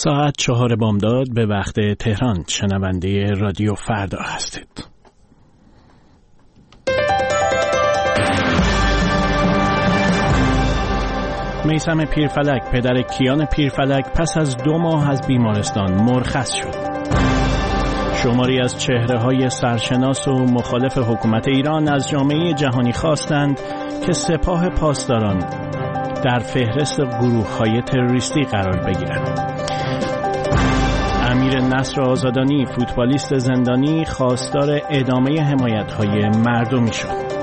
ساعت 4 بامداد به وقت تهران. شنونده رادیو فردا هستید. میثم پیرفلک پدر کیان پیرفلک پس از 2 ماه از بیمارستان مرخص شد. شماری از چهره‌های سرشناس و مخالف حکومت ایران از جامعه جهانی خواستند که سپاه پاسداران در فهرست گروه‌های تروریستی قرار بگیرند. امیر نصر آزادانی فوتبالیست زندانی خواستار ادامه حمایت‌های مردمی شد.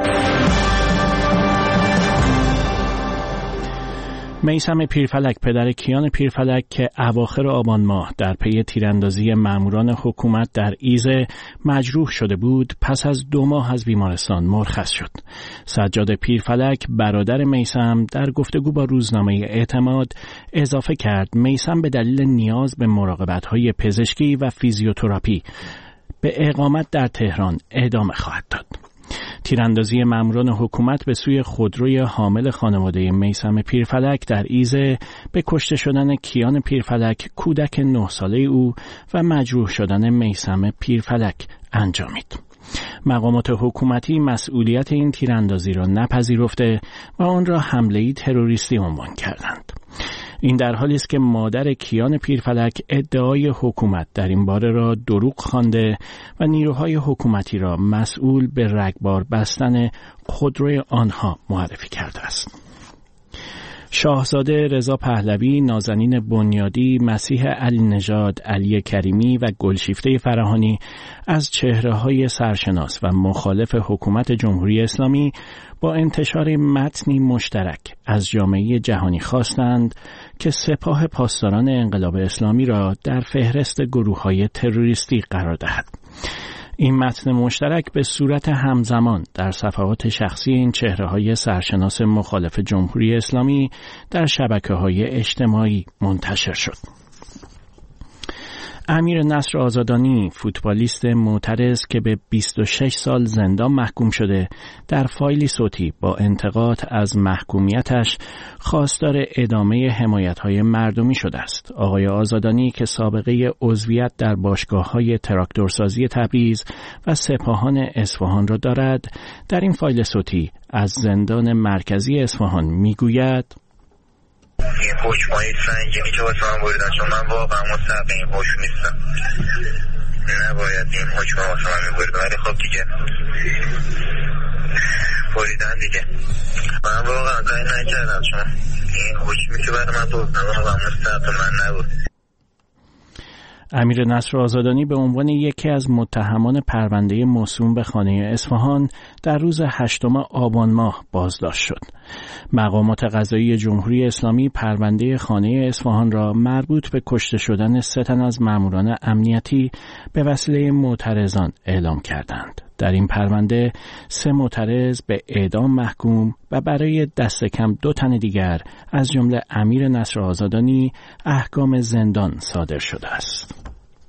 میثم پیرفلک پدر کیان پیرفلک که اواخر آبان ماه در پی تیراندازی ماموران حکومت در ایزه مجروح شده بود، پس از 2 ماه از بیمارستان مرخص شد. سجاد پیرفلک برادر میثم در گفتگو با روزنامه اعتماد اضافه کرد میثم به دلیل نیاز به مراقبت‌های پزشکی و فیزیوتراپی به اقامت در تهران ادامه خواهد داد. تیراندازی ماموران حکومت به سوی خودروی حامل خانواده میثم پیرفلک در ایزه به کشته شدن کیان پیرفلک کودک 9 ساله او و مجروح شدن میثم پیرفلک انجامید. مقامات حکومتی مسئولیت این تیراندازی را نپذیرفته و آن را حمله‌ای تروریستی عنوان کردند. این در حالی است که مادر کیان پیرفلک ادعای حکومت در این باره را دروغ خوانده و نیروهای حکومتی را مسئول به رگبار بستن خودروی آنها معرفی کرده است. شاهزاده رضا پهلوی، نازنین بنیادی، مسیح علی نژاد، علی کریمی و گلشیفته فراهانی از چهره‌های سرشناس و مخالف حکومت جمهوری اسلامی با انتشار متنی مشترک از جامعه جهانی خواستند که سپاه پاسداران انقلاب اسلامی را در فهرست گروه‌های تروریستی قرار دهد. این متن مشترک به صورت همزمان در صفحات شخصی این چهره‌های سرشناس مخالف جمهوری اسلامی در شبکه‌های اجتماعی منتشر شد. امیر نصر آزادانی فوتبالیست معترض که به 26 سال زندان محکوم شده در فایلی صوتی با انتقاد از محکومیتش خواستار ادامه حمایت‌های مردمی شده است. آقای آزادانی که سابقه عضویت در باشگاه‌های تراکتورسازی تبریز و سپاهان اصفهان را دارد، در این فایل صوتی از زندان مرکزی اصفهان میگوید: این حکمای سنگینی که واسه من بریدن، چون من واقعا مستحق این حکم نیستم، نباید این حکم واسه من میبریدن، ولی خب دیگه بریدن دیگه. من واقعا کاری نکردم، چون این حکمی که برای من بردن واقعا مستحق من نبود. امیر نصر آزادانی به عنوان یکی از متهمان پرونده موسوم به خانه اصفهان در روز 8 آبان ماه بازداشت شد. مقامات قضایی جمهوری اسلامی پرونده خانه اصفهان را مربوط به کشته شدن 3 تن از ماموران امنیتی به وسیله معترضان اعلام کردند. در این پرونده 3 معترض به اعدام محکوم و برای دست کم 2 تن دیگر از جمله امیر نصر آزادانی احکام زندان صادر شده است.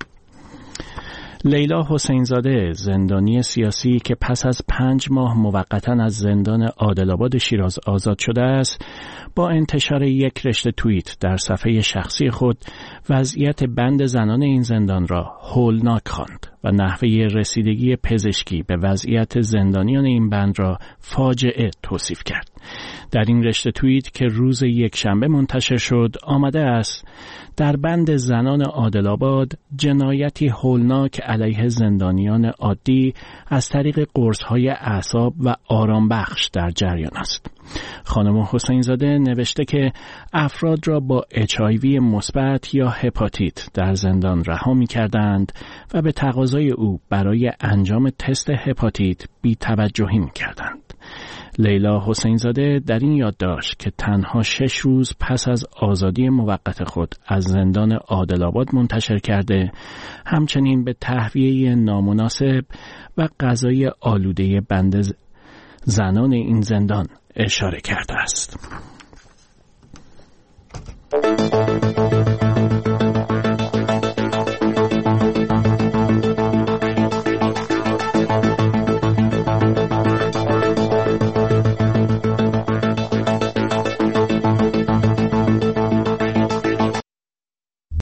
لیلا حسین زاده زندانی سیاسی که پس از 5 ماه موقتا از زندان عادل‌آباد شیراز آزاد شده است، با انتشار یک رشته توییت در صفحه شخصی خود وضعیت بند زنان این زندان را هولناک خواند و نحوه رسیدگی پزشکی به وضعیت زندانیان این بند را فاجعه توصیف کرد. در این رشته توییت که روز یکشنبه منتشر شد آمده است: در بند زنان عادل‌آباد جنایتی هولناک علیه زندانیان عادی از طریق قرص‌های اعصاب و آرامبخش در جریان است. خانم حسین زاده نوشته که افراد را با HIV مثبت یا هپاتیت در زندان رها می‌کردند و به تقاضای او برای انجام تست هپاتیت بی‌توجهی می‌کردند. لیلا حسین زاده در این یادداشت که تنها 6 روز پس از آزادی موقت خود از زندان عادل‌آباد منتشر کرده، همچنین به تهویه نامناسب و قضای آلوده بند زنان این زندان اشاره کرده است.